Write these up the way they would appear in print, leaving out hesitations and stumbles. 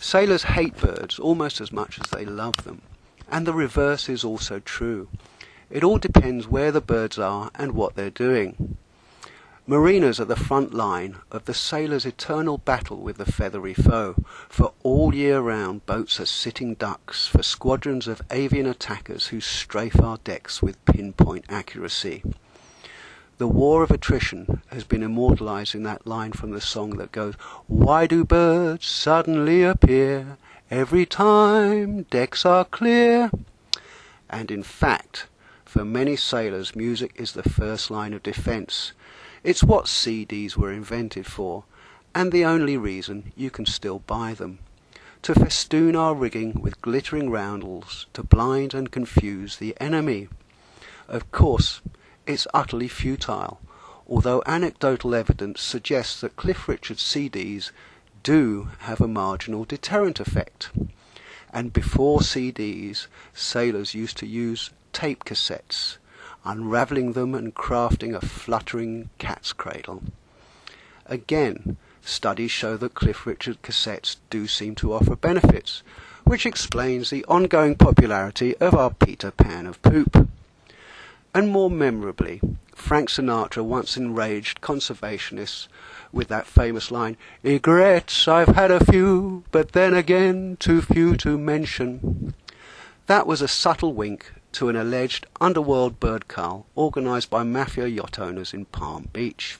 Sailors hate birds almost as much as they love them, and the reverse is also true. It all depends where the birds are and what they're doing. Mariners are the front line of the sailor's eternal battle with the feathery foe, for all year round boats are sitting ducks for squadrons of avian attackers who strafe our decks with pinpoint accuracy. The war of attrition has been immortalised in that line from the song that goes, "Why do birds suddenly appear every time decks are clear?" And in fact, for many sailors, music is the first line of defence. It's what CDs were invented for, and the only reason you can still buy them. To festoon our rigging with glittering roundels, to blind and confuse the enemy. Of course, it's utterly futile, although anecdotal evidence suggests that Cliff Richard's CDs do have a marginal deterrent effect. And before CDs, sailors used to use tape cassettes, unravelling them and crafting a fluttering cat's cradle. Again, studies show that Cliff Richard cassettes do seem to offer benefits, which explains the ongoing popularity of our Peter Pan of poop. And more memorably, Frank Sinatra once enraged conservationists with that famous line, "Egrets, I've had a few, but then again too few to mention." That was a subtle wink to an alleged underworld bird cull organised by mafia yacht owners in Palm Beach.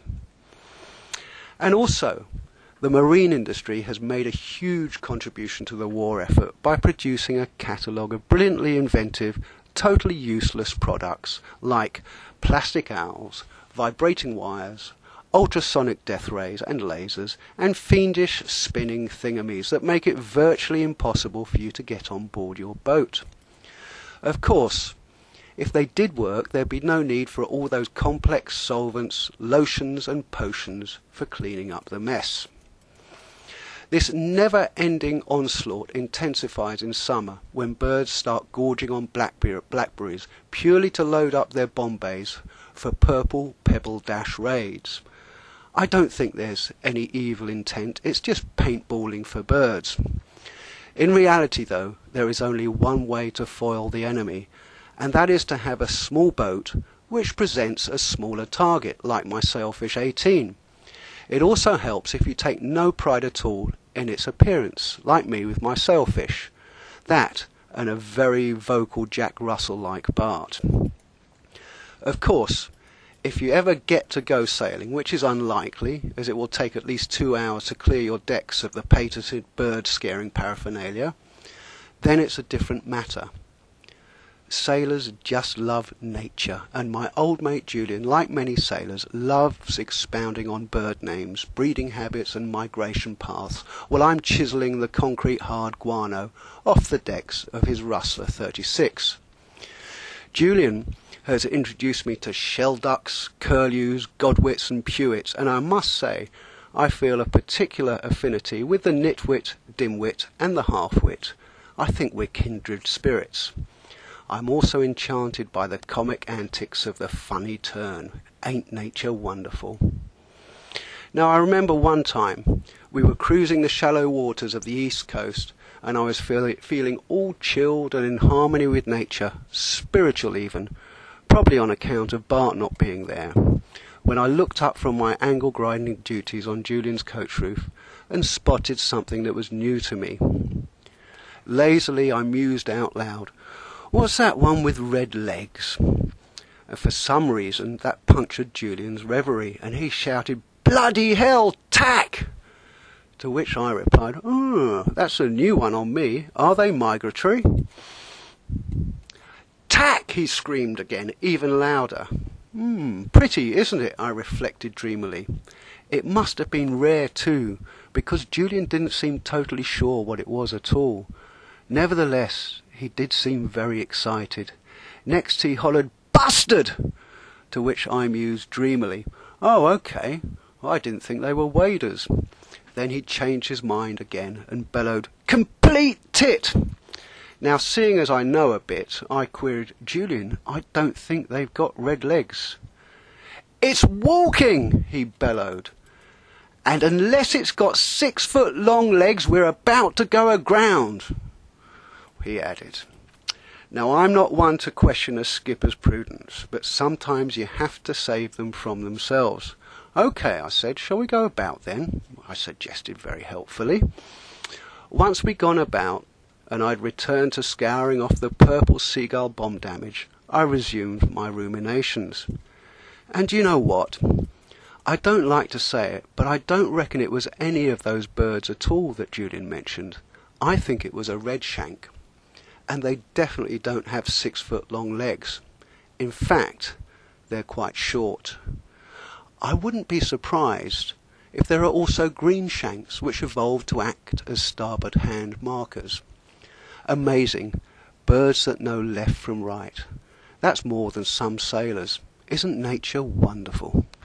And also, the marine industry has made a huge contribution to the war effort by producing a catalogue of brilliantly inventive, totally useless products like plastic owls, vibrating wires, ultrasonic death rays and lasers, and fiendish spinning thingamies that make it virtually impossible for you to get on board your boat. Of course, if they did work, there'd be no need for all those complex solvents, lotions and potions for cleaning up the mess. This never-ending onslaught intensifies in summer when birds start gorging on blackberries purely to load up their Bombays for purple pebble dash raids. I don't think there's any evil intent, it's just paintballing for birds. In reality, though, there is only one way to foil the enemy, and that is to have a small boat which presents a smaller target, like my Sailfish 18. It also helps if you take no pride at all in its appearance, like me with my Sailfish. That, and a very vocal Jack Russell-like Bart. Of course, if you ever get to go sailing, which is unlikely, as it will take at least 2 hours to clear your decks of the patented bird-scaring paraphernalia, then it's a different matter. Sailors just love nature, and my old mate Julian, like many sailors, loves expounding on bird names, breeding habits and migration paths, while I'm chiselling the concrete hard guano off the decks of his Rustler 36. Julian has introduced me to shelducks, curlews, godwits and pewits, and I must say I feel a particular affinity with the nitwit, dimwit and the halfwit. I think we're kindred spirits. I'm also enchanted by the comic antics of the funny tern. Ain't nature wonderful? Now I remember one time we were cruising the shallow waters of the east coast, and I was feeling all chilled and in harmony with nature, spiritual even, probably on account of Bart not being there, when I looked up from my angle grinding duties on Julian's coach roof and spotted something that was new to me. Lazily I mused out loud, "What's that one with red legs?" And for some reason that punctured Julian's reverie, and he shouted, "Bloody hell, tack!" To which I replied, "Oh, that's a new one on me. Are they migratory?" "Tack!" he screamed again, even louder. Pretty, isn't it?" I reflected dreamily. It must have been rare too, because Julian didn't seem totally sure what it was at all. Nevertheless, he did seem very excited. Next he hollered, "Bastard!" To which I mused dreamily, "Oh, okay. I didn't think they were waders." Then he changed his mind again and bellowed, "Complete tit!" Now, seeing as I know a bit, I queried, "Julian, I don't think they've got red legs." "It's walking!" he bellowed. And unless it's got 6-foot long legs, we're about to go aground, he added. Now, I'm not one to question a skipper's prudence, but sometimes you have to save them from themselves. OK, I said, shall we go about then? I suggested very helpfully. Once we'd gone about, and I'd returned to scouring off the purple seagull bomb damage, I resumed my ruminations. And you know what? I don't like to say it, but I don't reckon it was any of those birds at all that Julian mentioned. I think it was a redshank. And they definitely don't have 6-foot long legs. In fact, they're quite short. I wouldn't be surprised if there are also greenshanks which evolved to act as starboard hand markers. Amazing. Birds that know left from right. That's more than some sailors. Isn't nature wonderful?